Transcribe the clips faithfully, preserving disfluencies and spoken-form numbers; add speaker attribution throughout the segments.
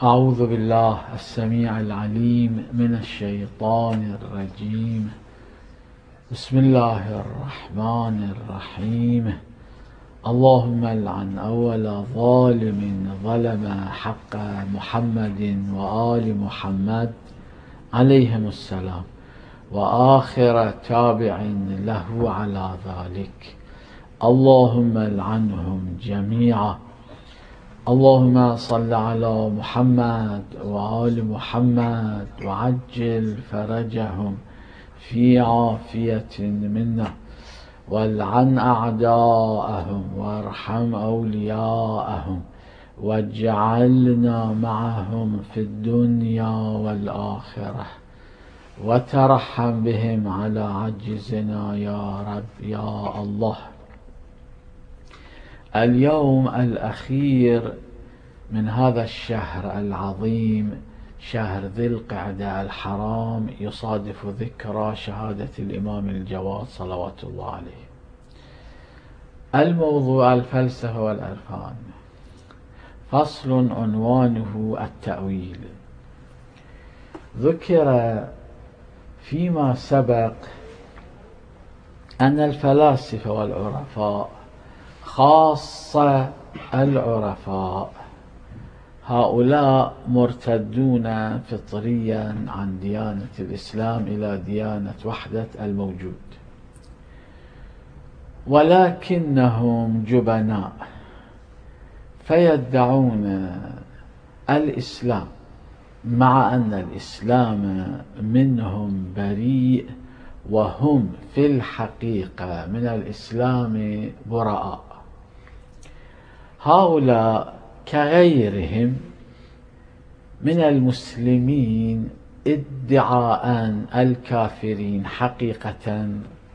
Speaker 1: أعوذ بالله السميع العليم من الشيطان الرجيم. بسم الله الرحمن الرحيم. اللهم العن أول ظالم ظلم حق محمد وآل محمد عليهم السلام، وآخر تابع له على ذلك. اللهم العنهم جميعا. اللهم صل على محمد وآل محمد وعجل فرجهم في عافية منا، والعن أعداءهم وارحم أولياءهم، واجعلنا معهم في الدنيا والآخرة، وترحم بهم على عجزنا يا رب يا الله. اليوم الأخير من هذا الشهر العظيم، شهر ذي القعدة الحرام، يصادف ذكرى شهادة الإمام الجواد صلوات الله عليه. الموضوع الفلسفة والعرفان. فصل عنوانه التأويل. ذكر فيما سبق أن الفلاسفة والعرفاء، خاصة العرفاء، هؤلاء مرتدون فطريا عن ديانة الإسلام إلى ديانة وحدة الموجود، ولكنهم جبناء فيدعون الإسلام، مع أن الإسلام منهم بريء، وهم في الحقيقة من الإسلام براء. هؤلاء كغيرهم من المسلمين ادعاء الكافرين حقيقة،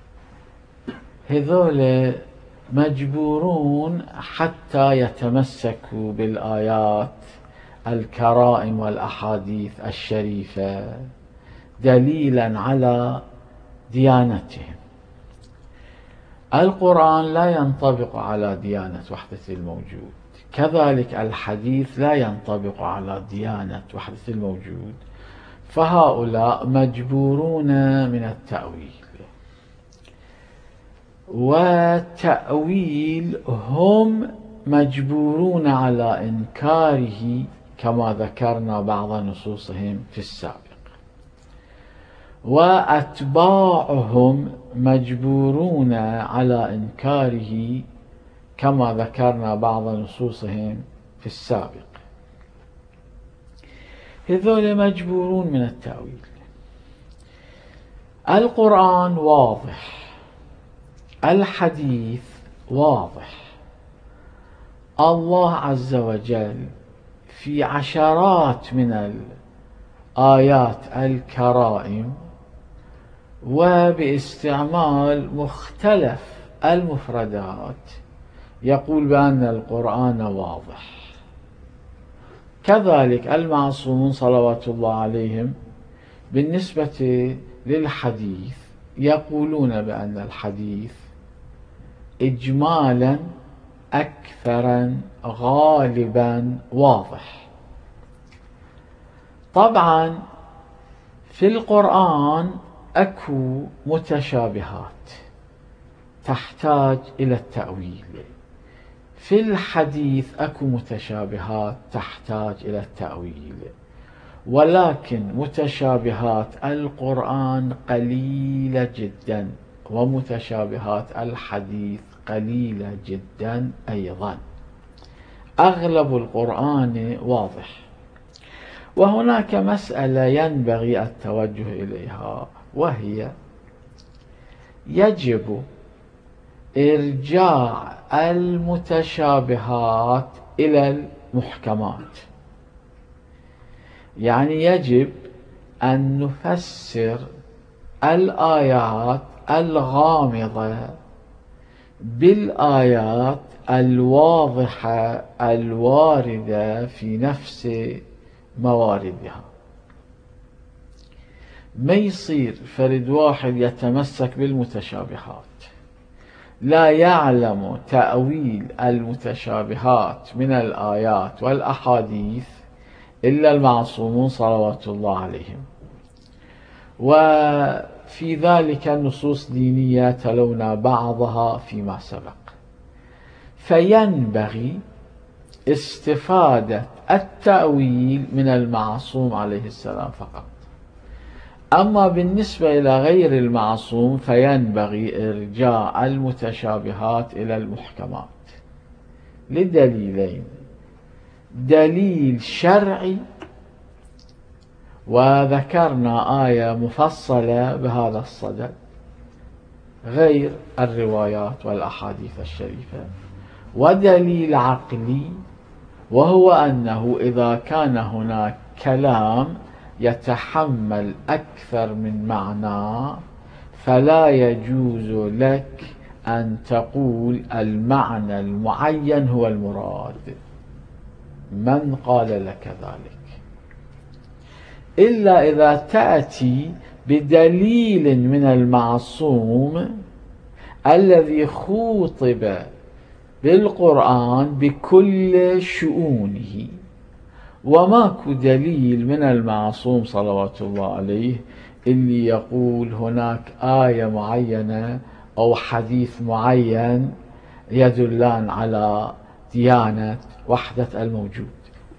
Speaker 1: هذول مجبورون حتى يتمسكوا بالآيات الكرائم والأحاديث الشريفة دليلا على ديانتهم. القرآن لا ينطبق على ديانة وحدة الموجود، كذلك الحديث لا ينطبق على ديانة وحدة الموجود، فهؤلاء مجبورون من التأويل. والتأويل هم مجبورون على إنكاره، كما ذكرنا بعض نصوصهم في السابق، وأتباعهم مجبورون على إنكاره، كما ذكرنا بعض نصوصهم في السابق. هذول مجبورون من التأويل. القرآن واضح، الحديث واضح. الله عز وجل في عشرات من الآيات الكرائم وباستعمال مختلف المفردات يقول بأن القرآن واضح. كذلك المعصومون صلوات الله عليهم بالنسبة للحديث يقولون بأن الحديث إجمالا أكثرا غالبا واضح. طبعا في القرآن أكو متشابهات تحتاج إلى التأويل، في الحديث أكو متشابهات تحتاج إلى التأويل، ولكن متشابهات القرآن قليلة جدا، ومتشابهات الحديث قليلة جدا أيضا. أغلب القرآن واضح. وهناك مسألة ينبغي التوجه إليها، وهي يجب إرجاع المتشابهات إلى المحكمات. يعني يجب أن نفسر الآيات الغامضة بالآيات الواضحة الواردة في نفس مواردها. ما يصير فرد واحد يتمسك بالمتشابهات لا يعلم تأويل المتشابهات من الآيات والأحاديث، إلا المعصومون صلوات الله عليهم. وفي ذلك نصوص دينية تلونا بعضها فيما سبق. فينبغي استفادة التأويل من المعصوم عليه السلام فقط. أما بالنسبة إلى غير المعصوم فينبغي إرجاع المتشابهات إلى المحكمات لدليلين: دليل شرعي، وذكرنا آية مفصلة بهذا الصدد غير الروايات والأحاديث الشريفة، ودليل عقلي، وهو أنه إذا كان هناك كلام يتحمل أكثر من معنى فلا يجوز لك أن تقول المعنى المعين هو المراد. من قال لك ذلك؟ إلا إذا تأتي بدليل من المعصوم الذي خوطب بالقرآن بكل شؤونه، وماكو دليل من المعصوم صلوات الله عليه اللي يقول هناك آية معينة أو حديث معين يدلان على ديانة وحدة الموجود.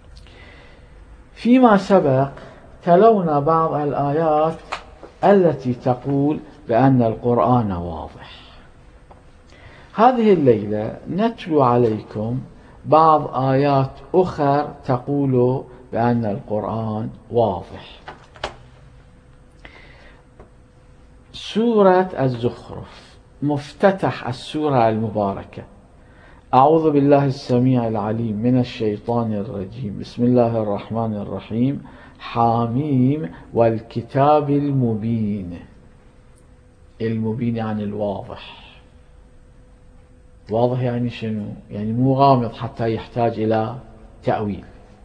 Speaker 1: فيما سبق تلونا بعض الآيات التي تقول بأن القرآن واضح. هذه الليلة نتلو عليكم بعض آيات أخرى تقول بأن القرآن واضح. سورة الزخرف مفتتح السورة المباركة: أعوذ بالله السميع العليم من الشيطان الرجيم، بسم الله الرحمن الرحيم، حاميم والكتاب المبين. المبين يعني الواضح. واضح يعني شنو؟ يعني مو غامض حتى يحتاج إلى تأويل.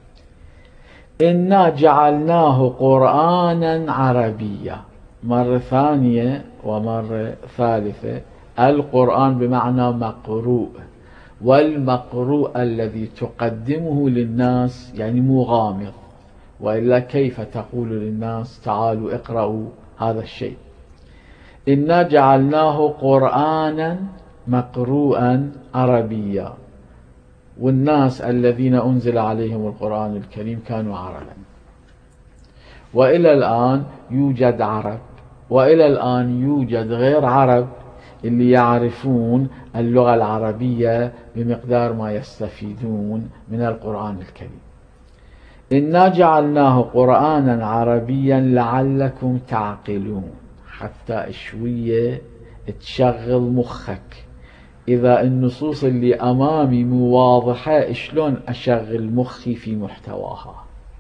Speaker 1: إنا جعلناه قرآنا عربيا، مرة ثانية ومرة ثالثة. القرآن بمعنى مقروء، والمقروء الذي تقدمه للناس يعني مو غامض، وإلا كيف تقول للناس تعالوا اقرأوا هذا الشيء؟ إنا جعلناه قرآنا مقروءا عربيا، والناس الذين أنزل عليهم القرآن الكريم كانوا عربا، وإلى الآن يوجد عرب، وإلى الآن يوجد غير عرب اللي يعرفون اللغة العربية بمقدار ما يستفيدون من القرآن الكريم. إنا جعلناه قرآنا عربيا لعلكم تعقلون، حتى شوية تشغل مخك. إذا النصوص اللي أمامي مو واضحة شلون أشغل مخي في محتواها؟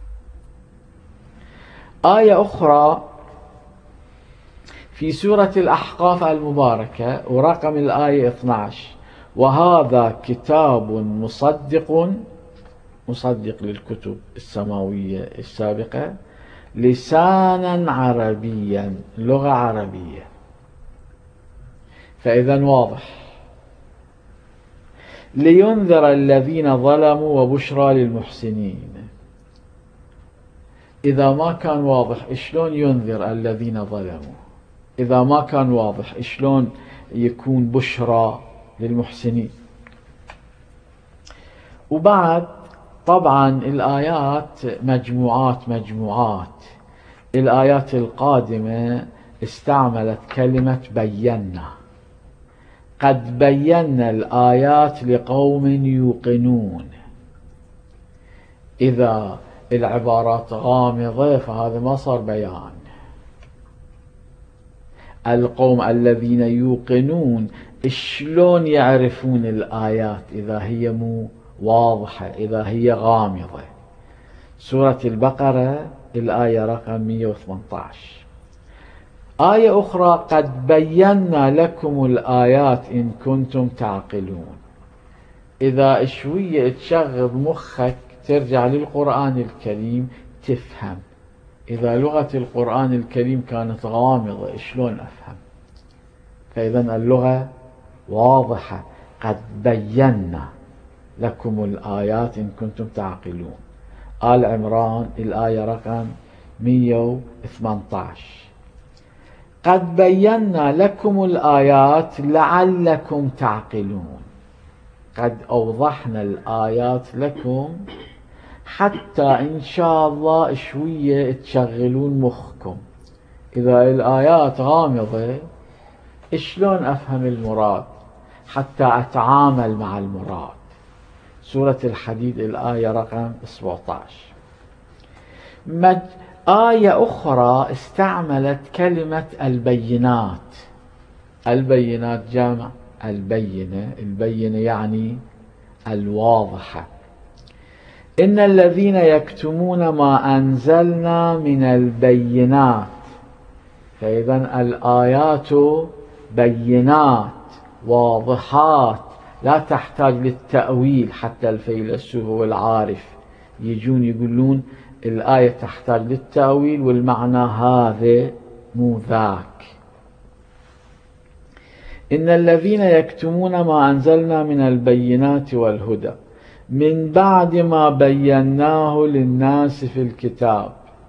Speaker 1: آية أخرى في سورة الأحقاف المباركة ورقم الآية اثني عشر: وهذا كتاب مصدق، مصدق للكتب السماوية السابقة، لسانا عربيا، لغة عربية. فإذا واضح. لينذر الذين ظلموا وبشرى للمحسنين. إذا ما كان واضح شلون ينذر الذين ظلموا؟ إذا ما كان واضح شلون يكون بشرى للمحسنين؟ وبعد طبعا الآيات مجموعات مجموعات. الآيات القادمة استعملت كلمة بينا، قد بينا الآيات لقوم يوقنون. إذا العبارات غامضة فهذا ما صار بيان. القوم الذين يوقنون شلون يعرفون الآيات إذا هي مو واضحة، إذا هي غامضة؟ سورة البقرة الآية رقم مئة وثمانية عشر. آية أخرى: قد بينا لكم الآيات إن كنتم تعقلون. إذا شوية تشغل مخك ترجع للقرآن الكريم تفهم. إذا لغة القرآن الكريم كانت غامضة شلون أفهم؟ فإذا اللغة واضحة. قد بينا لكم الآيات إن كنتم تعقلون. آل عمران الآية رقم مئة وثمانية عشر: قد بينا لكم الآيات لعلكم تعقلون. قد أوضحنا الآيات لكم حتى إن شاء الله شوية تشغلون مخكم. إذا الآيات غامضة شلون أفهم المراد حتى أتعامل مع المراد؟ سورة الحديد الآية رقم سبعة عشر. مج... آية أخرى استعملت كلمة البينات. البينات جمع البينة، البينة يعني الواضحة. إن الذين يكتمون ما أنزلنا من البينات، فإذا الآيات بينات واضحات لا تحتاج للتأويل. حتى الفيلسوف والعارف يجون يقولون الآية تحتاج للتأويل والمعنى هذا مو ذاك. إن الذين يكتمون ما أنزلنا من البينات والهدى من بعد ما بيناه للناس في الكتاب.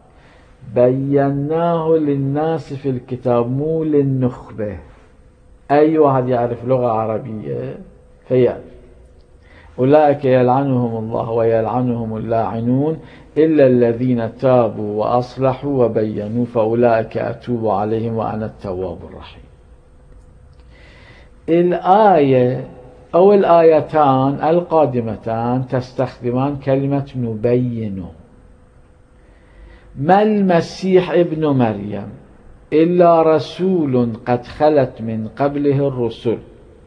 Speaker 1: بيناه للناس في الكتاب مو للنخبة. أي واحد يعرف لغة عربية فيعرف. أولئك يلعنهم الله ويلعنهم اللاعنون إلا الذين تابوا وأصلحوا وبينوا فأولئك أتوب عليهم وأنا التواب الرحيم. الآية أو الآيتان القادمتان تستخدمان كلمة نبين. ما المسيح ابن مريم إلا رسول قد خلت من قبله الرسل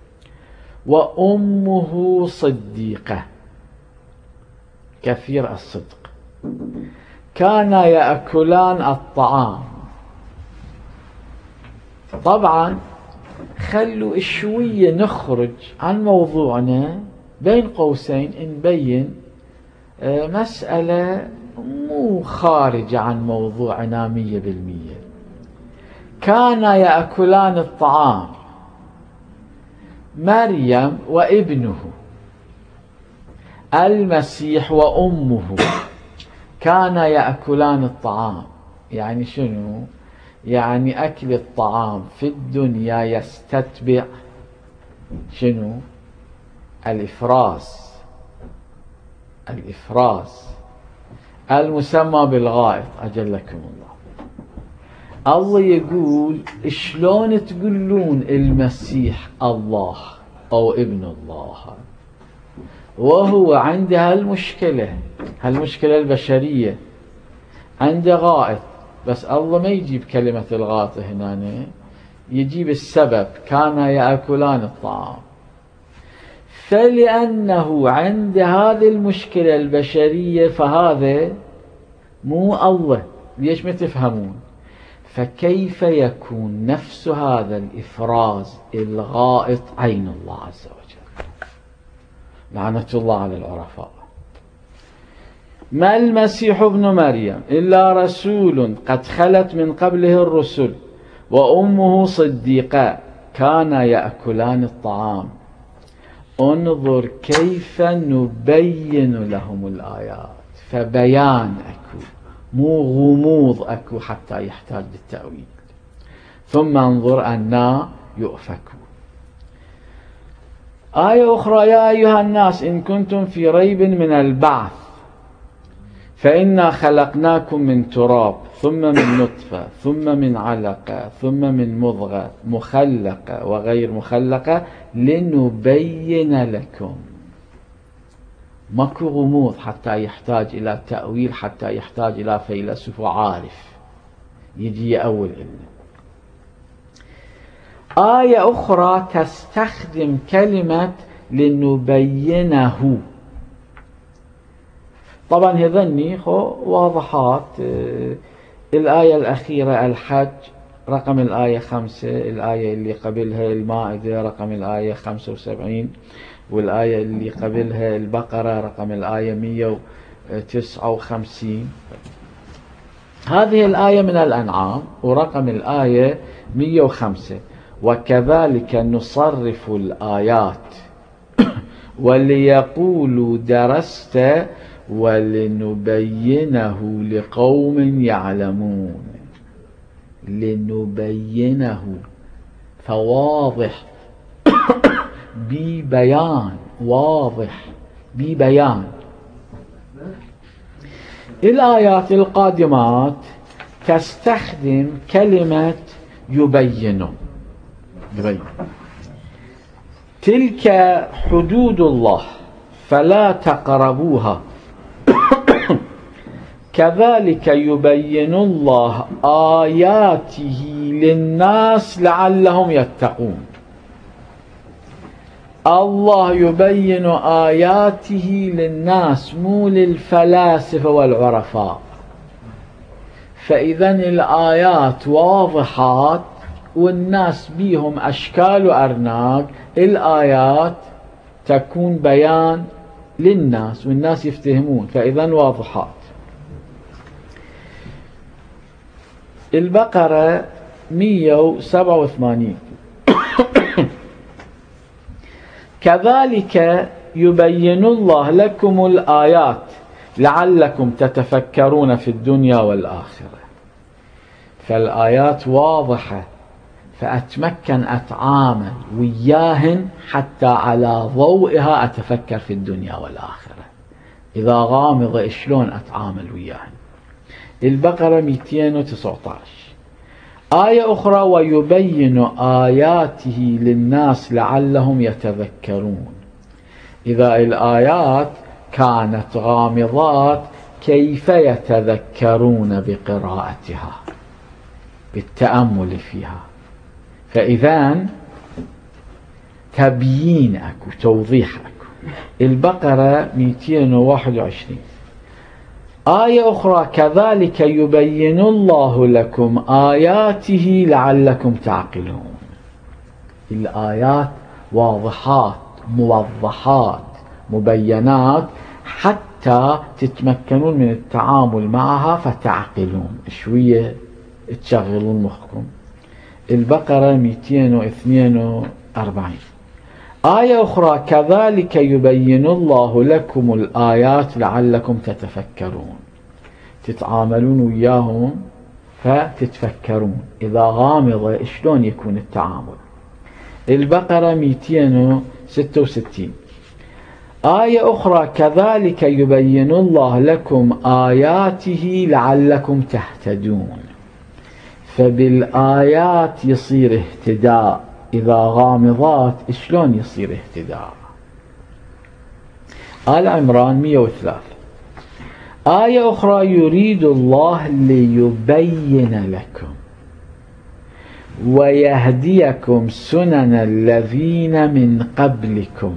Speaker 1: وأمه صديقة كثير الصدق كانا يأكلان الطعام. طبعا خلوا شوية نخرج عن موضوعنا، بين قوسين نبين مسألة مو خارجة عن موضوعنا مية بالمية. كانا يأكلان الطعام، مريم وابنه، المسيح وأمه كانا يأكلان الطعام. يعني شنو؟ يعني أكل الطعام في الدنيا يستتبع شنو؟ الإفراز. الإفراز المسمى بالغائط أجلكم الله. الله يقول شلون تقولون المسيح الله أو ابن الله وهو عنده هالمشكلة، هالمشكلة البشرية، عنده غائط. بس الله ما يجيب كلمة الغائط هنا، يجيب السبب كان يأكلان الطعام. فلأنه عند هذه المشكلة البشرية فهذا مو الله. ليش ما تفهمون؟ فكيف يكون نفس هذا الإفراز الغائط عين الله عز وجل؟ لعنة الله على العرفاء. ما المسيح ابن مريم إلا رسول قد خلت من قبله الرسل وأمه صديقة كانا يأكلان الطعام. انظر كيف نبين لهم الآيات. فبيان أكو، مو غموض أكو حتى يحتاج للتأويل. ثم انظر أنا يؤفكون. آية أخرى: يا أيها الناس إن كنتم في ريب من البعث فإنا خلقناكم من تراب ثم من نطفة ثم من علقة ثم من مضغة مخلقة وغير مخلقة لنبين لكم. ماكو غموض حتى يحتاج إلى تأويل، حتى يحتاج إلى فيلسوف عارف يجي يأول لنا. آية أخرى تستخدم كلمة لنبينه. طبعا هذني واضحات. الآية الأخيرة الحج رقم الآية خمسة، الآية اللي قبلها المائدة رقم الآية خمسة وسبعين، والآية اللي قبلها البقرة رقم الآية مئة وتسعة وخمسين. هذه الآية من الأنعام ورقم الآية مئة وخمسة. وكذلك نصرف الآيات وليقولوا درست ولنبينه لقوم يعلمون. لنبينه، فواضح ببيان، واضح ببيان. الآيات القادمات تستخدم كلمة يبين. يبين. تلك حدود الله فلا تقربوها كذلك يبين الله آياته للناس لعلهم يتقون. الله يبين آياته للناس، مو للفلاسفة والعرفاء. فإذا الآيات واضحات والناس بيهم أشكال وأرناق، الآيات تكون بيان للناس والناس يفتهمون، فإذا واضحات. البقرة مئة وسبعة وثمانين كذلك يبين الله لكم الآيات لعلكم تتفكرون في الدنيا والآخرة. فالآيات واضحة، فأتمكن أتعامل وياهن حتى على ضوئها أتفكر في الدنيا والآخرة. إذا غامضة شلون أتعامل وياهن. البقرة مئتين وتسعة عشر. آية أخرى ويبين آياته للناس لعلهم يتذكرون. إذا الآيات كانت غامضات كيف يتذكرون بقراءتها، بالتأمل فيها؟ فإذا تبيين أكو، توضيح أكو. البقرة مئتين وواحد وعشرين. آية أخرى كذلك يبين الله لكم آياته لعلكم تعقلون. الآيات واضحات موضحات مبينات حتى تتمكنون من التعامل معها فتعقلون، شوية تشغلون مخكم. البقرة مئتين واثنين وأربعين. آية أخرى كذلك يبين الله لكم الآيات لعلكم تتفكرون، تتعاملون وياهم فتتفكرون. إذا غامضة شلون يكون التعامل؟ البقرة مئتين وستة وستين. آية أخرى كذلك يبين الله لكم آياته لعلكم تهتدون. فبالآيات يصير اهتداء، إذا غامضات شلون يصير اهتداء؟ آل عمران مئة وثلاثة. آية أخرى يريد الله ليبين لكم ويهديكم سنن الذين من قبلكم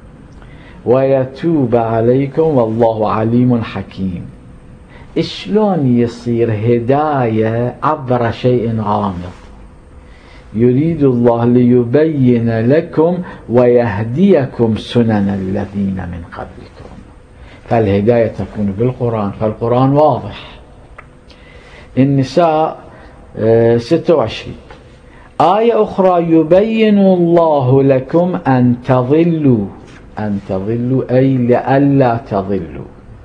Speaker 1: ويتوب عليكم والله عليم حكيم. شلون يصير هداية عبر شيء غامض؟ يريد الله ليبين لكم ويهديكم سنن الذين من قبلكم. فالهداية تكون بالقرآن، فالقرآن واضح. النساء ستة وعشرين. آية أخرى يبين الله لكم أن تضلوا. أن تضلوا أي لئلا تضلوا.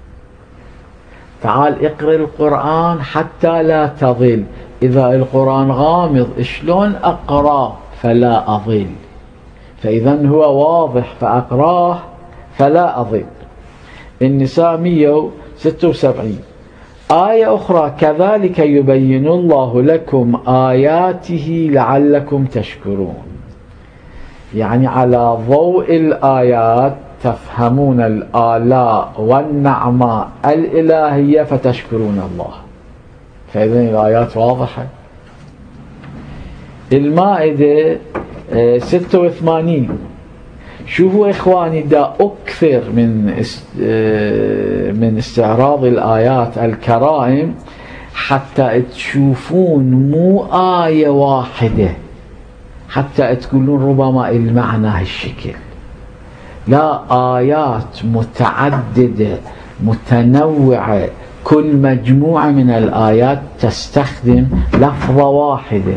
Speaker 1: تعال اقرأ القرآن حتى لا تضل. إذا القرآن غامض شلون أقرأ فلا أضل؟ فإذا هو واضح فأقراه فلا أضل. النساء مئة وستة وسبعين. آية أخرى كذلك يبين الله لكم آياته لعلكم تشكرون. يعني على ضوء الآيات تفهمون الآلاء والنعماء الإلهية فتشكرون الله. فإذن الآيات واضحة. المائدة ستة وثمانين. شوفوا إخواني، دا أكثر من من استعراض الآيات الكرائم حتى تشوفون مو آية واحدة حتى تقولون ربما المعنى هالشكل. لا، آيات متعددة متنوعة، كل مجموعة من الآيات تستخدم لفظة واحدة.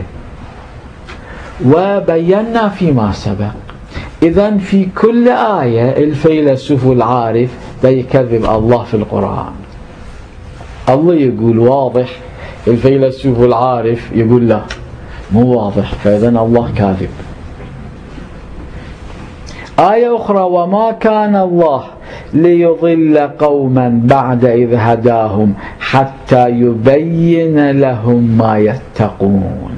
Speaker 1: وبينا فيما سبق إذن في كل آية الفيلسوف العارف دا يكذب الله في القرآن. الله يقول واضح، الفيلسوف العارف يقول لا مو واضح، فإذن الله كاذب. آية أخرى: وما كان الله ليضل قوما بعد إذ هداهم حتى يبين لهم ما يتقون.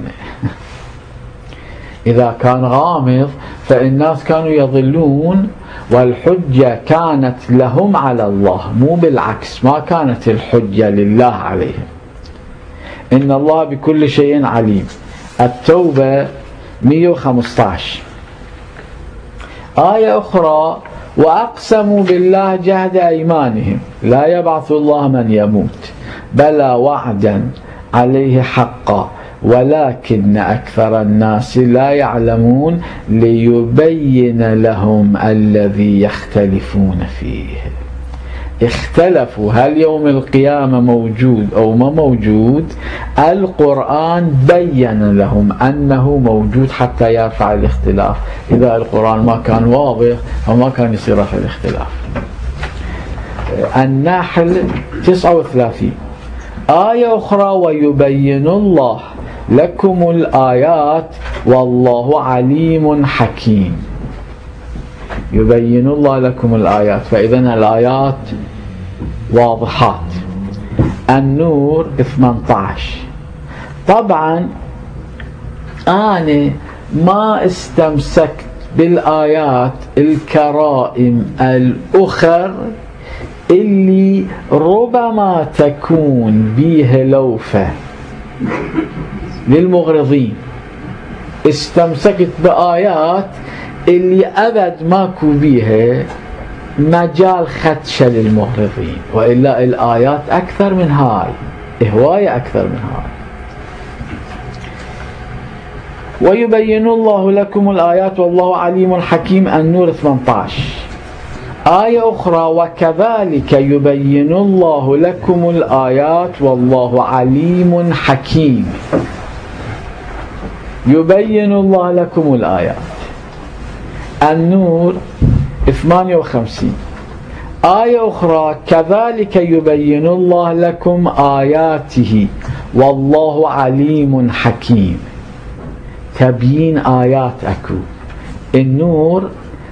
Speaker 1: إذا كان غامض فالناس كانوا يضلون، والحجة كانت لهم على الله، مو بالعكس، ما كانت الحجة لله عليهم. إن الله بكل شيء عليم. التوبة مئة وخمسة عشر. آية أخرى: وأقسموا بالله جهد أيمانهم لا يبعث الله من يموت بلى وعدا عليه حقا ولكن أكثر الناس لا يعلمون ليبين لهم الذي يختلفون فيه. اختلفوا هل يوم القيامة موجود أو ما موجود، القرآن بين لهم أنه موجود حتى يرفع الاختلاف. إذا القرآن ما كان واضح فما كان يصير رفع الاختلاف. النحل تسعة وثلاثين. آية أخرى: ويبين الله لكم الآيات والله عليم حكيم. يبين الله لكم الآيات، فإذن الآيات واضحات. النور ثمانية عشر. طبعا أنا ما استمسكت بالآيات الكرائم الأخر اللي ربما تكون بيها لوفة للمغرضين، استمسكت بآيات اللي أبد ماكو بيها مجال خدشة للمغرضين، وإلا الآيات أكثر من هاي، هواية أكثر من هاي. ويبين الله لكم الآيات والله عليم حكيم. النور ثمانية عشر. آية أخرى: وكذلك يبين الله لكم الآيات والله عليم حكيم. يبين الله لكم الآيات. النور ثمانية وخمسين. آية أخرى: كذلك يبين الله لكم آياته والله عليم حكيم. تبيين آيات أكو. النور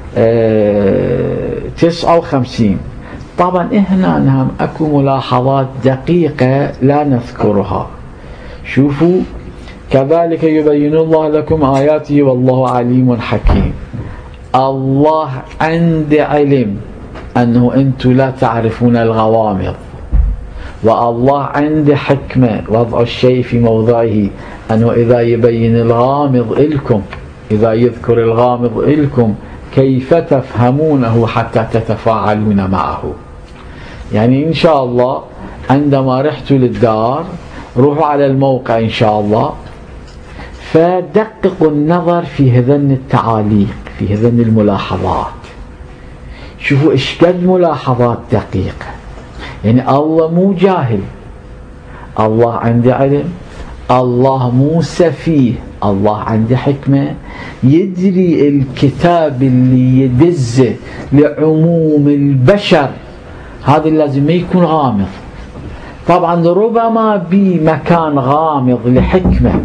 Speaker 1: اه تسعة وخمسين. طبعا هنا نهم أكو ملاحظات دقيقة لا نذكرها. شوفوا: كذلك يبين الله لكم آياته والله عليم حكيم. الله عند علم أنه أنتم لا تعرفون الغوامض، والله عند حكمة وضع الشيء في موضعه، أنه إذا يبين الغامض إلكم، إذا يذكر الغامض إلكم كيف تفهمونه حتى تتفاعلون معه. يعني إن شاء الله عندما رحتوا للدار روحوا على الموقع إن شاء الله، فدققوا النظر في هذن التعاليق، في هذن الملاحظات. شوفوا إيش قد ملاحظات دقيقة. يعني الله مو جاهل، الله عنده علم، الله مو سفيه، الله عنده حكمة، يدري الكتاب اللي يدزه لعموم البشر هذا لازم ما يكون غامض. طبعا ربما بمكان غامض لحكمة،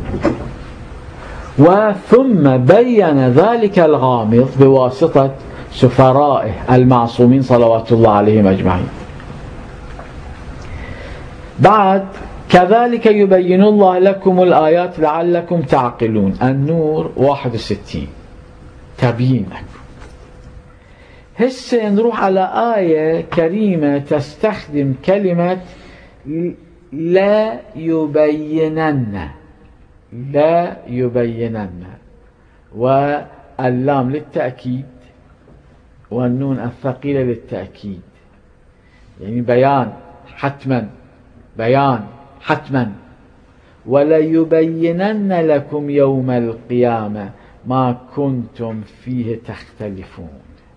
Speaker 1: وثم بين ذلك الغامض بواسطة سفرائه المعصومين صلوات الله عليهم أجمعين. بعد: كذلك يبين الله لكم الآيات لعلكم تعقلون. النور واحد وستين. تبيين. هسه نروح على آية كريمة تستخدم كلمة لا يبينن، لا يبينن، واللام للتأكيد والنون الثقيلة للتأكيد. يعني بيان حتما، بيان حتما. ولا يبينن لكم يوم القيامة ما كنتم فيه تختلفون.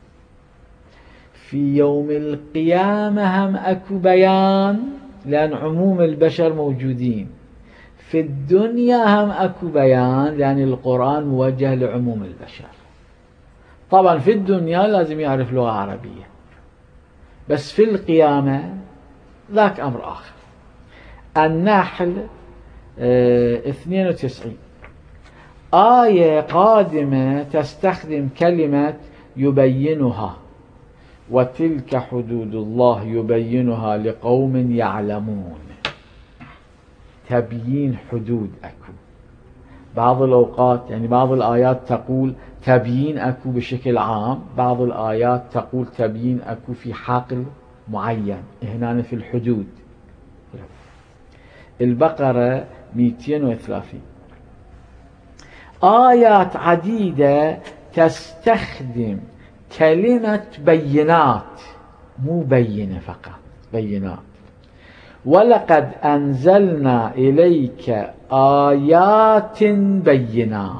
Speaker 1: في يوم القيامة هم أكو بيان لأن عموم البشر موجودين. في الدنيا هم أكو بيان لأن القرآن موجه لعموم البشر. طبعا في الدنيا لازم يعرف لغة عربية، بس في القيامة ذاك أمر آخر. النحل اه اثنين وتسعين آية قادمة تستخدم كلمة يبينها، وتلك حدود الله يبينها لقوم يعلمون. تبيين حدود أكو. بعض الأوقات يعني بعض الآيات تقول تبيين أكو بشكل عام، بعض الآيات تقول تبيين أكو في حقل معين، هنا في الحدود. البقرة مئتين وثلاثين آيات عديدة تستخدم كلمة بينات، مو بينة فقط، بينات. ولقد أنزلنا إليك آيات بينات.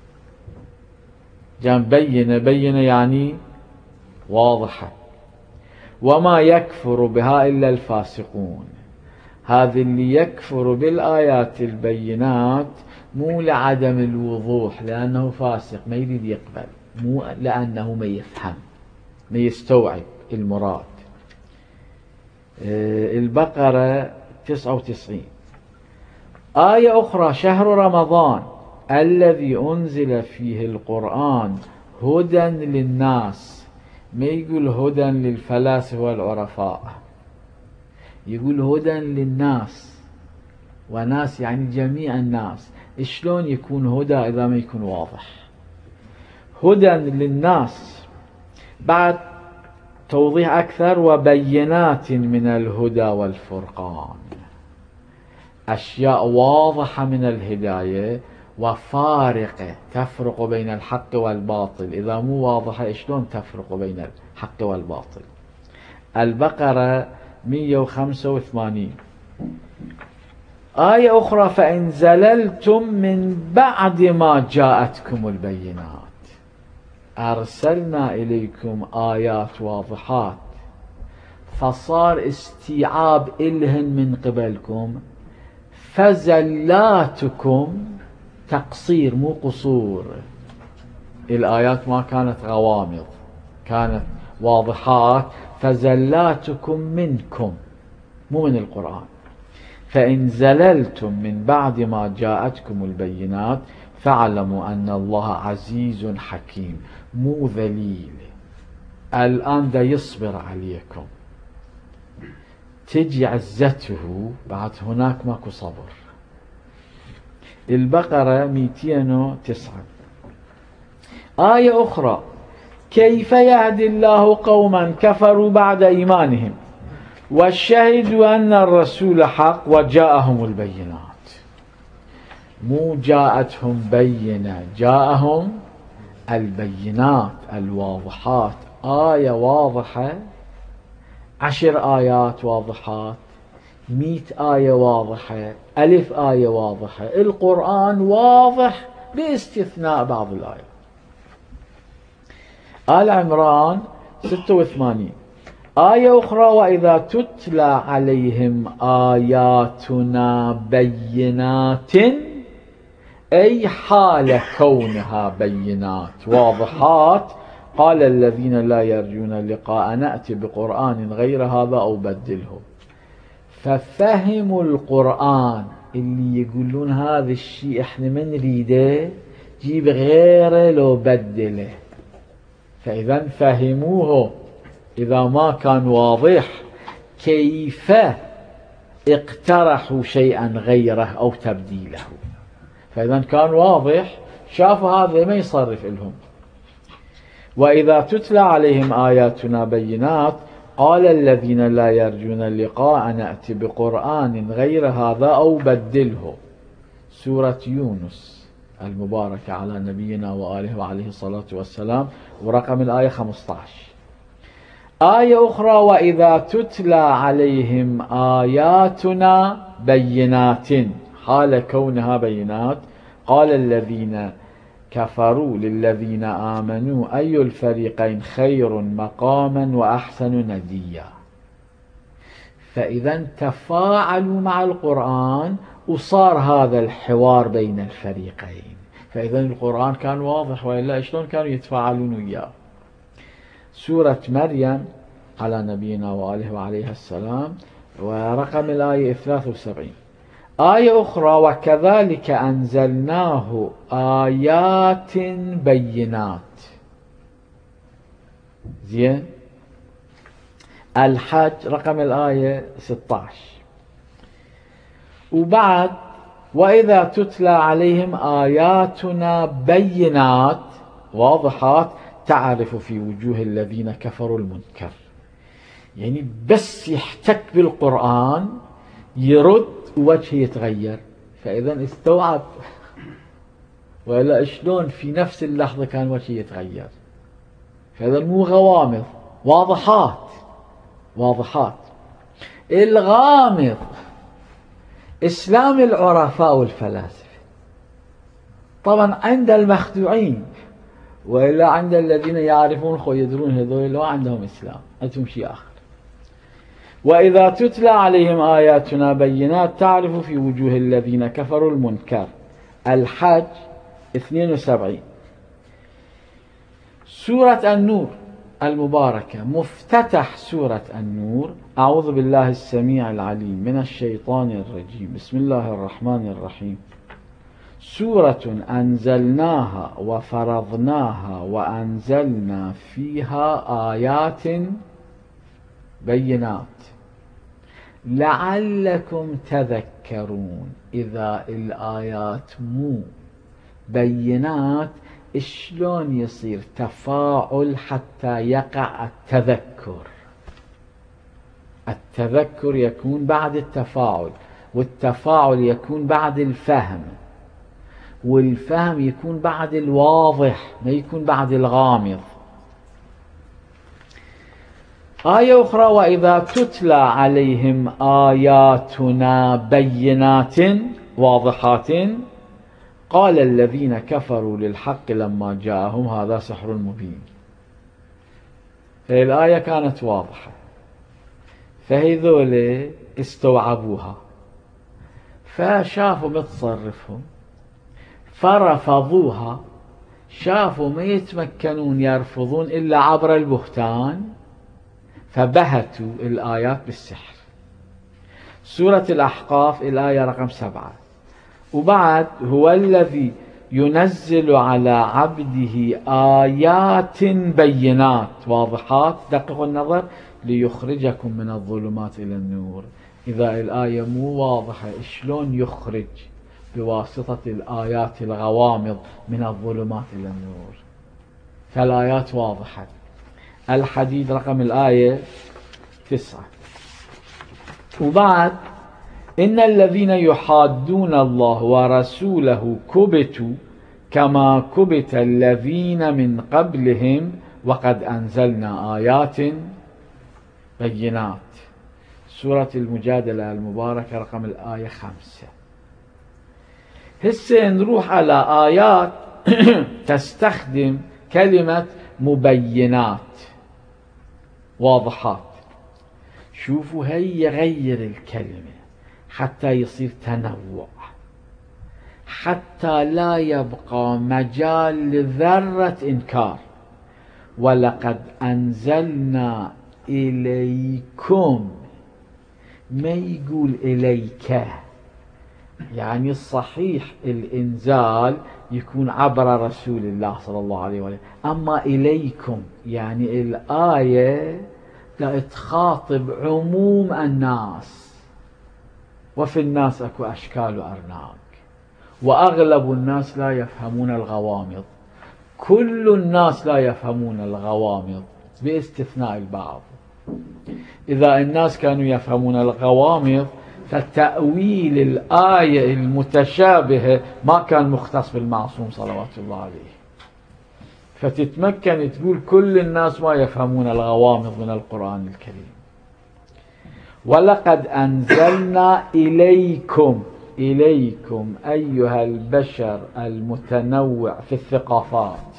Speaker 1: جان بينة، بينة يعني واضحة. وما يكفر بها إلا الفاسقون. هذا اللي يكفر بالآيات البينات مو لعدم الوضوح لأنه فاسق ما يريد يقبل، مو لأنه ما يفهم ما يستوعب المراد. البقرة تسعة وتسعين آية أخرى شهر رمضان الذي أنزل فيه القرآن هدى للناس. ما يقول هدى للفلاسفة والعرفاء، يقول هدى للناس، وناس يعني جميع الناس. شلون يكون هدى إذا ما يكون واضح؟ هدى للناس. بعد توضيح أكثر وبينات من الهدى والفرقان، أشياء واضحة من الهداية وفارقة تفرق بين الحق والباطل. إذا مو واضحة شلون تفرق بين الحق والباطل؟ البقرة مئة وخمسة وثمانين آية أخرى فإن زللتم من بعد ما جاءتكم البينات أرسلنا إليكم آيات واضحات، فصار استيعاب إلهن من قبلكم، فزلاتكم تقصير مو قصور. الآيات ما كانت غوامض، كانت واضحات. فزلاتكم منكم مو من القرآن. فإن زللتم من بعد ما جاءتكم البينات فاعلموا أن الله عزيز حكيم. مو ذليل، الآن دا يصبر عليكم، تجي عزته بعد هناك ماكو صبر. البقرة مئتين وتسعة آية أخرى كيف يهدي الله قوما كفروا بعد إيمانهم وشهدوا أن الرسول حق وجاءهم البينات. مو جاءتهم بينة، جاءهم البينات الواضحات. آية واضحة، عشر آيات واضحات، مئة آية واضحة، ألف آية واضحة. القرآن واضح باستثناء بعض الآيات. آل عمران ستة وثمانين آية أخرى وإذا تتلى عليهم آياتنا بينات، أي حال كونها بينات واضحات، قال الذين لا يرجون لقاء نأتي بقرآن غير هذا أو بدله. ففهموا القرآن اللي يقولون هذا الشيء احنا ما نريده، جيب غيره لو بدله. فإذا فهموه إذا ما كان واضح كيف اقترحوا شيئا غيره أو تبديله. فإذا كان واضح شافوا هذا ما يصرف لهم. وإذا تتلى عليهم آياتنا بينات قال الذين لا يرجون اللقاء نأتي بقرآن غير هذا أو بدله. سورة يونس المباركة على نبينا وآله وعليه الصلاة والسلام، ورقم الآية خمسة عشر. آية أخرى وإذا تتلى عليهم آياتنا بينات، حال كونها بينات، قال الذين كفروا للذين آمنوا أي الفريقين خير مقاما وأحسن نديا. فإذا تفاعلوا مع القرآن وصار هذا الحوار بين الفريقين. فإذا القرآن كان واضح، وإلا شلون كانوا يتفاعلون وياه؟ سورة مريم على نبينا وآله وعليه السلام. ورقم الآية ثلاثة وسبعين. آية أخرى: وكذلك أنزلناه آيات بينات. زين. الحج رقم الآية ستة عشر. وبعد: وإذا تتلى عليهم آياتنا بينات واضحات تعرف في وجوه الذين كفروا المنكر. يعني بس يحتك بالقرآن يرد وجهه يتغير، فإذا استوعب. وإلا شلون في نفس اللحظة كان وجهه يتغير؟ فإذا مو غوامض، واضحات واضحات. الغامض إسلام العرفاء والفلاسفة طبعا عند المخدوعين، وإلا عند الذين يعرفون خو يدرون هذول لو عندهم إسلام، عندهم شيء آخر. وإذا تتلى عليهم آياتنا بينات تعرف في وجوه الذين كفروا المنكر. الحج اثنين وسبعين. سورة النور المباركة، مفتتح سورة النور: أعوذ بالله السميع العليم من الشيطان الرجيم، بسم الله الرحمن الرحيم. سورة أنزلناها وفرضناها وأنزلنا فيها آيات بينات لعلكم تذكرون. إذا الآيات مو بينات شلون يصير تفاعل حتى يقع التذكر؟ التذكر يكون بعد التفاعل، والتفاعل يكون بعد الفهم، والفهم يكون بعد الواضح، ما يكون بعد الغامض. آية أخرى: وإذا تتلى عليهم آياتنا بينات واضحات قال الذين كفروا للحق لما جاءهم هذا سحر مبين. فالآية كانت واضحة، فهذول استوعبوها، فشافوا متصرفهم فرفضوها، شافوا ما يتمكنون يرفضون إلا عبر البهتان، فبهتوا الآيات بالسحر. سورة الأحقاف الآية رقم سبعة. وبعد: هو الذي ينزل على عبده آيات بينات واضحات، دققوا النظر، ليخرجكم من الظلمات إلى النور. إذا الآية مو واضحة شلون يخرج بواسطة الآيات الغوامض من الظلمات إلى النور؟ فالآيات واضحة. الحديد رقم الآية تسعة. وبعد: إن الذين يحادون الله ورسوله كبتوا كما كبت الذين من قبلهم وقد أنزلنا آيات بينات. سورة المجادلة المباركة رقم الآية خمسة. هسه نروح على آيات تستخدم كلمة مبينات واضحات. شوفوا هي يغير الكلمة حتى يصير تنوع، حتى لا يبقى مجال لذرة إنكار. ولقد أنزلنا إليكم، ما يقول إليك. يعني الصحيح الإنزال يكون عبر رسول الله صلى الله عليه وسلم، أما إليكم يعني الآية لا تخاطب عموم الناس، وفي الناس أكو أشكال وأرناق، وأغلب الناس لا يفهمون الغوامض. كل الناس لا يفهمون الغوامض باستثناء البعض. إذا الناس كانوا يفهمون الغوامض فتأويل الآية المتشابهة ما كان مختص بالمعصوم صلوات الله عليه. فتتمكن تقول كل الناس ما يفهمون الغوامض من القرآن الكريم. ولقد أنزلنا إليكم، إليكم أيها البشر المتنوع في الثقافات،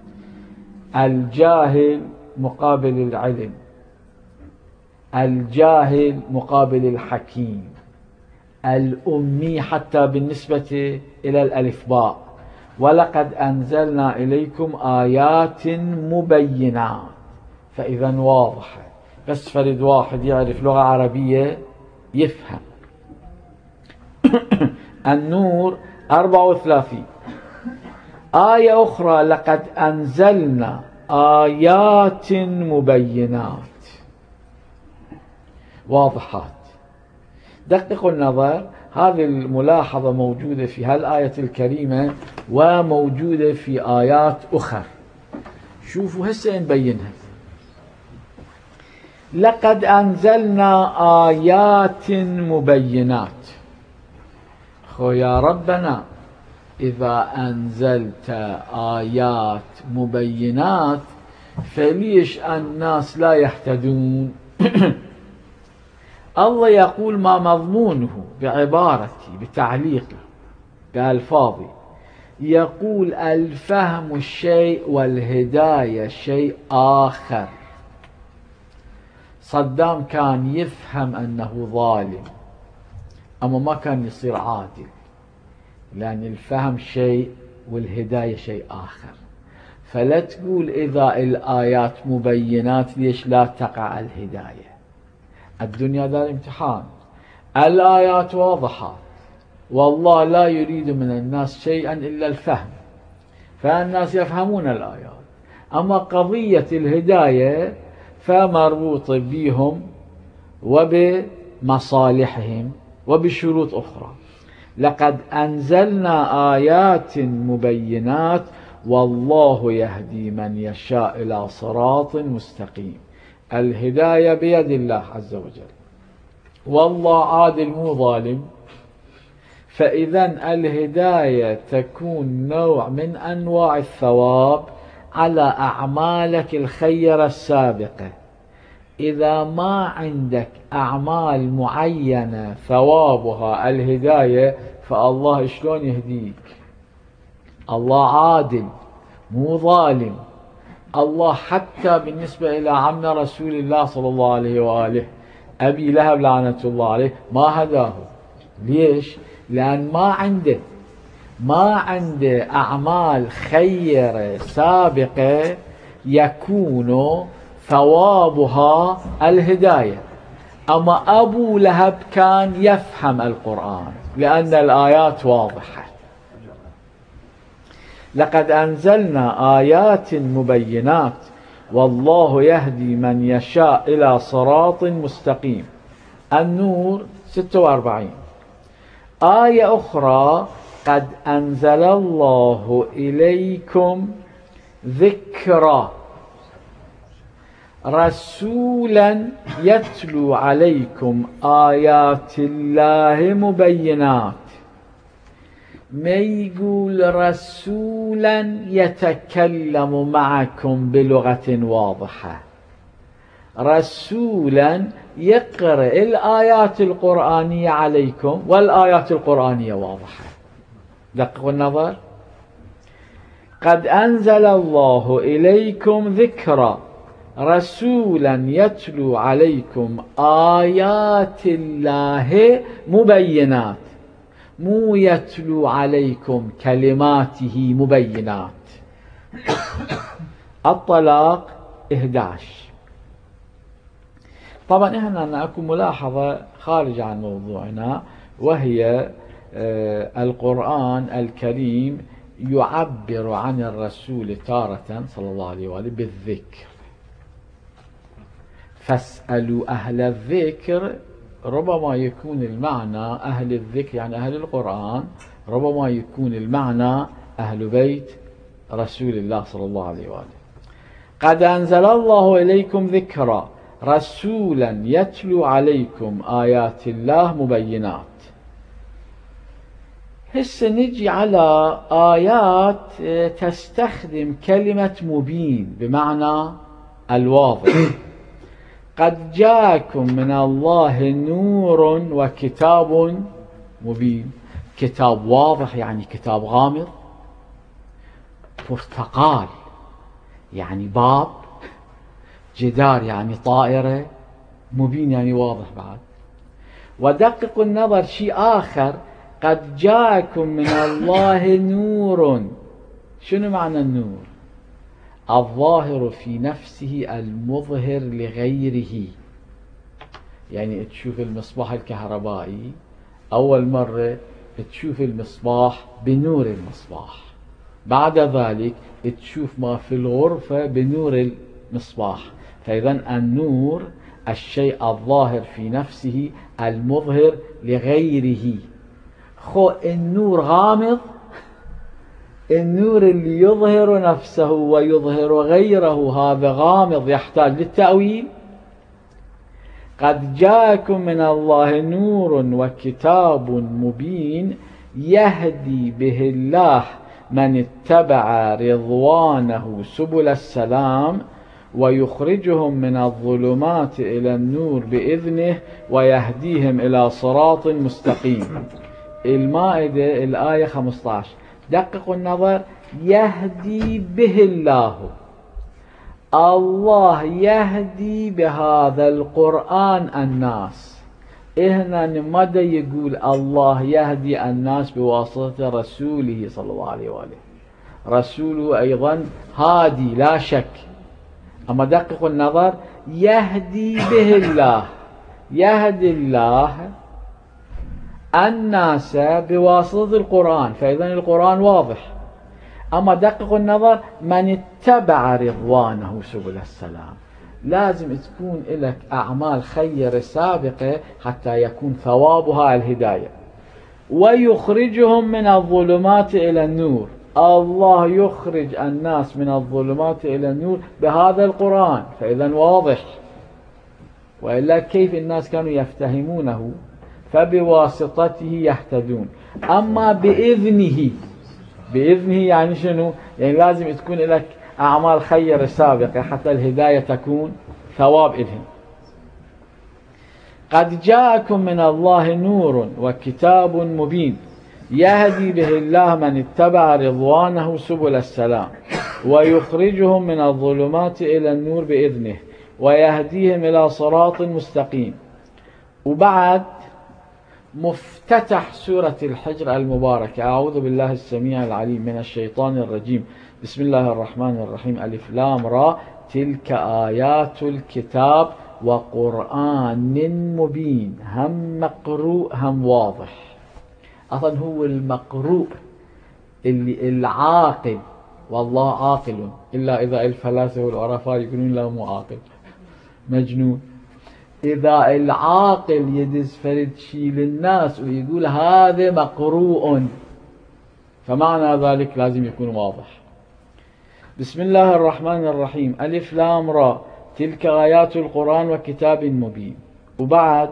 Speaker 1: الجاهل مقابل العلم، الجاهل مقابل الحكيم، الأمي حتى بالنسبة إلى الألفباء. ولقد أنزلنا إليكم آيات مبينات، فإذا واضحة. بس فرد واحد يعرف لغة عربية يفهم. النور أربعة وثلاثين. آية أخرى لقد أنزلنا آيات مبينات واضحات. دققوا النظر، هذه الملاحظة موجودة في هالآية الكريمة وموجودة في آيات أخرى. شوفوا هسه نبينها. لقد أنزلنا آيات مبينات. خو يا ربنا إذا أنزلت آيات مبينات فليش الناس لا يهتدون؟ الله يقول ما مضمونه بعبارتي بتعليقي بألفاظي، يقول الفهم الشيء والهداية شيء آخر. صدام كان يفهم أنه ظالم أما ما كان يصير عادل، لأن الفهم شيء والهداية شيء آخر. فلا تقول إذا الآيات مبينات ليش لا تقع الهداية. الدنيا دار امتحان، الآيات واضحة والله لا يريد من الناس شيئا إلا الفهم، فالناس يفهمون الآيات. أما قضية الهداية فمربوطة بهم وبمصالحهم وبشروط أخرى. لقد أنزلنا آيات مبينات والله يهدي من يشاء إلى صراط مستقيم. الهداية بيد الله عز وجل، والله عادل مو ظالم. فإذا الهداية تكون نوع من أنواع الثواب على أعمالك الخيرة السابقة. إذا ما عندك أعمال معينة ثوابها الهداية فالله شلون يهديك؟ الله عادل مو ظالم. الله حتى بالنسبة إلى عمنا رسول الله صلى الله عليه وآله أبي لهب لعنة الله عليه ما هداه. ليش؟ لأن ما عنده ما عنده أعمال خيرة سابقة يكون ثوابها الهداية. أما أبو لهب كان يفهم القرآن لأن الآيات واضحة. لقد أنزلنا آيات مبينات والله يهدي من يشاء إلى صراط مستقيم. النور ستة وأربعين. آية أخرى قد أنزل الله إليكم ذكرا رسولا يتلو عليكم آيات الله مبينات. ما يقول رسولا يتكلم معكم بلغة واضحة، رسولا يقرأ الآيات القرآنية عليكم والآيات القرآنية واضحة. دققوا النظر. قد أنزل الله إليكم ذكرا رسولا يتلو عليكم آيات الله مبينات، مو يتلو عليكم كلماته مبينات. الطلاق إحدى عشر. طبعا هنا أكو ملاحظة خارجة عن موضوعنا، وهي القرآن الكريم يعبر عن الرسول تارة صلى الله عليه وآله بالذكر. فاسألوا أهل الذكر، ربما يكون المعنى أهل الذكر يعني أهل القرآن، ربما يكون المعنى أهل بيت رسول الله صلى الله عليه وآله. قد أنزل الله إليكم ذكرا رسولا يتلو عليكم آيات الله مبينات. هسه نجي على آيات تستخدم كلمة مبين بمعنى الواضح. قد جاءكم من الله نور وكتاب مبين. كتاب واضح يعني كتاب غامض، برتقال يعني باب، جدار يعني طائرة، مبين يعني واضح بعد. ودققوا النظر شيء آخر، قد جاءكم من الله نور. شنو معنى النور؟ الظاهر في نفسه المظهر لغيره. يعني تشوف المصباح الكهربائي أول مرة تشوف المصباح بنور المصباح، بعد ذلك تشوف ما في الغرفة بنور المصباح. فإذا النور الشيء الظاهر في نفسه المظهر لغيره. خو النور غامض، النور اللي يظهر نفسه ويظهر غيره هذا غامض يحتاج للتأويل. قد جاءكم من الله نور وكتاب مبين يهدي به الله من اتبع رضوانه سبل السلام ويخرجهم من الظلمات إلى النور بإذنه ويهديهم إلى صراط مستقيم. المائدة الآية خمسة عشر. دققوا النظر، يهدي به الله، الله يهدي بهذا القرآن الناس. هنا ماذا يقول؟ الله يهدي الناس بواسطة رسوله صلى الله عليه وآله. رسوله أيضا هادي لا شك، أما دققوا النظر، يهدي به الله، يهدي الله الناس بواسطة القرآن، فإذا القرآن واضح. أما دققوا النظر، من اتبع رضوانه سبل السلام، لازم تكون لك أعمال خير سابقة حتى يكون ثوابها الهداية. ويخرجهم من الظلمات إلى النور، الله يخرج الناس من الظلمات إلى النور بهذا القرآن، فإذا واضح. وإلا كيف الناس كانوا يفتهمونه؟ فبواسطته يهتدون. أما بإذنه، بإذنه يعني شنو؟ يعني لازم تكون لك أعمال خير سابقة حتى الهداية تكون ثواب إلهم. قد جاءكم من الله نور وكتاب مبين يهدي به الله من اتبع رضوانه سبل السلام ويخرجهم من الظلمات إلى النور بإذنه ويهديهم إلى صراط مستقيم. وبعد مفتتح سورة الحجر المباركة. أعوذ بالله السميع العليم من الشيطان الرجيم. بسم الله الرحمن الرحيم. ألف لام را تلك آيات الكتاب وقرآن مبين. هم مقروء هم واضح. أصلا هو المقروء اللي العاقل، والله عاقل إلا إذا الفلاسفة والعرفاء يقولون لا مو عاقل، مجنون. إذا العاقل يدز فرد شيء للناس ويقول هذا مقروء، فمعنى ذلك لازم يكون واضح. بسم الله الرحمن الرحيم. ألف لام را تلك آيات القرآن وكتاب مبين. وبعد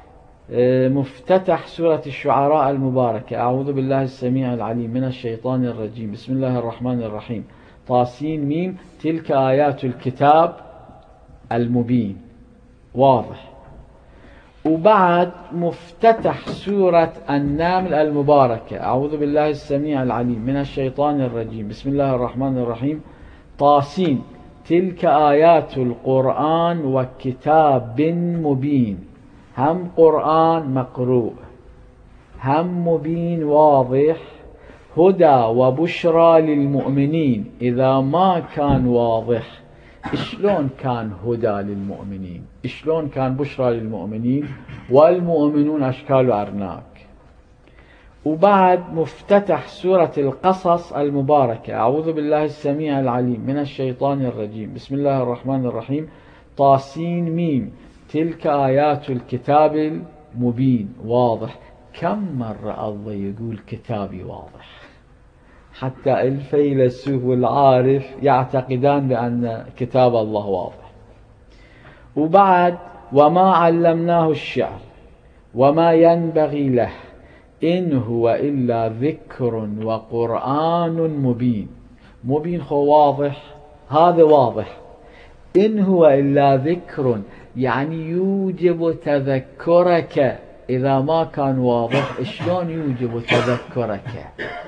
Speaker 1: مفتتح سورة الشعراء المباركة. أعوذ بالله السميع العليم من الشيطان الرجيم. بسم الله الرحمن الرحيم. طاسين ميم. تلك آيات الكتاب المبين، واضح. وبعد مفتتح سورة النمل المباركة. أعوذ بالله السميع العليم من الشيطان الرجيم. بسم الله الرحمن الرحيم. طاسين تلك آيات القرآن وكتاب مبين. هم قرآن مقروء، هم مبين واضح. هدى وبشرى للمؤمنين. إذا ما كان واضح شلون كان هدى للمؤمنين؟ شلون كان بشرى للمؤمنين؟ والمؤمنون أشكال وأرناك. وبعد مفتتح سورة القصص المباركة. أعوذ بالله السميع العليم من الشيطان الرجيم. بسم الله الرحمن الرحيم. طاسين ميم. تلك آيات الكتاب المبين، واضح. كم مرة الله يقول كتابي واضح؟ حتى الفيلسوف والعارف يعتقدان بأن كتاب الله واضح. وبعد وما علمناه الشعر وما ينبغي له إن هو إلا ذكر وقرآن مبين. مبين هو واضح، هذا واضح. إن هو إلا ذكر يعني يوجب تذكرك. إذا ما كان واضح شلون يوجب تذكرك؟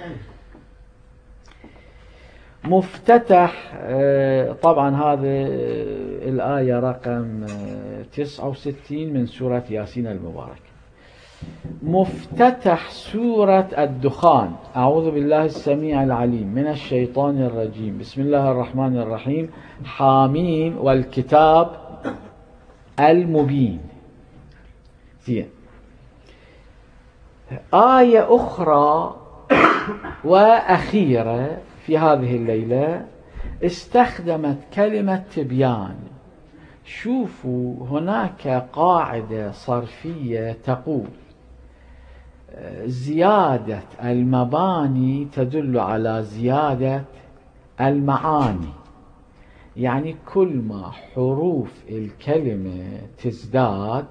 Speaker 1: مفتتح طبعا هذا الآية رقم تسعة وستين من سورة ياسين المباركة. مفتتح سورة الدخان: أعوذ بالله السميع العليم من الشيطان الرجيم، بسم الله الرحمن الرحيم، حاميم والكتاب المبين. زين. آية أخرى وأخيرة في هذه الليلة استخدمت كلمة تبيان. شوفوا، هناك قاعدة صرفية تقول زيادة المباني تدل على زيادة المعاني، يعني كل ما حروف الكلمة تزداد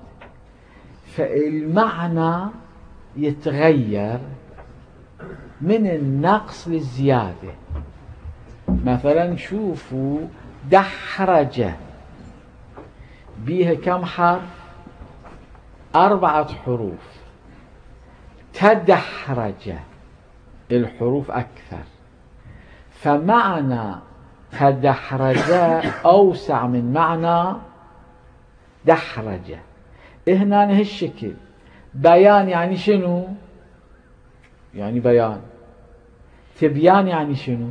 Speaker 1: فالمعنى يتغير من النقص للزيادة. مثلا شوفوا دحرجة بيها كم حرف؟ أربعة حروف. تدحرج الحروف أكثر، فمعنى تدحرج أوسع من معنى دحرج. هنا هالشكل. بيان يعني شنو؟ يعني بيان. تبيان يعني شنو؟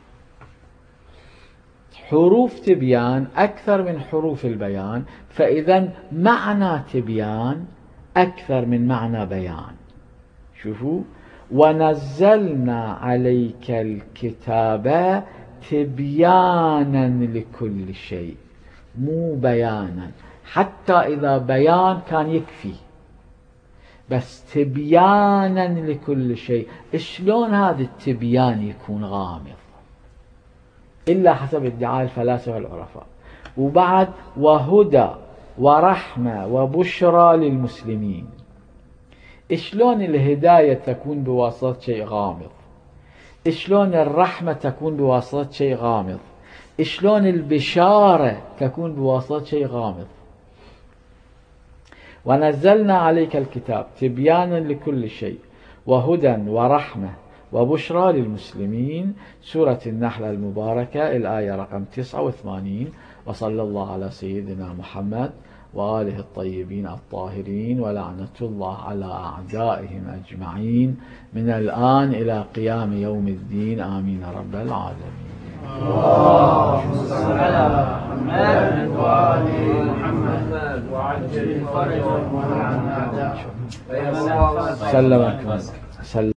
Speaker 1: حروف تبيان أكثر من حروف البيان، فإذا معنى تبيان أكثر من معنى بيان. شوفوا: ونزلنا عليك الكتاب تبيانا لكل شيء، مو بيانا. حتى إذا بيان كان يكفي، بس تبيانا لكل شيء. شلون هذا التبيان يكون غامض؟ إلا حسب ادعاء الفلاسفة والعرفاء. وبعد وهدى ورحمة وبشرى للمسلمين. شلون الهداية تكون بواسطة شيء غامض؟ شلون الرحمة تكون بواسطة شيء غامض؟ شلون البشارة تكون بواسطة شيء غامض؟ ونزلنا عليك الكتاب تبيانا لكل شيء وهدى ورحمة وبشرى للمسلمين. سورة النحل المباركة، الآية رقم تسعة وثمانين. وصلى الله على سيدنا محمد وآله الطيبين الطاهرين، ولعنة الله على أعدائهم أجمعين من الآن إلى قيام يوم الدين، آمين رب العالمين.
Speaker 2: اللهم صل على محمد وآل محمد وعجل فرجهم وعن أعدائهم.
Speaker 1: سلمكم.